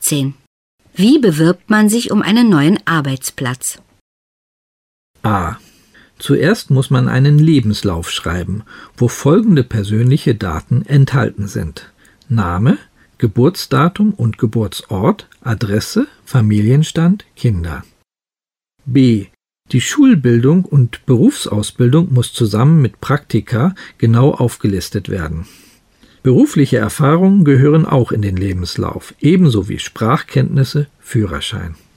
17. Wie bewirbt man sich um einen neuen Arbeitsplatz? A. Zuerst muss man einen Lebenslauf schreiben, wo folgende persönliche Daten enthalten sind: Name, Geburtsdatum und Geburtsort, Adresse, Familienstand, Kinder. B. Die Schulbildung und Berufsausbildung muss zusammen mit Praktika genau aufgelistet werden. Berufliche Erfahrungen gehören auch in den Lebenslauf, ebenso wie Sprachkenntnisse, Führerschein.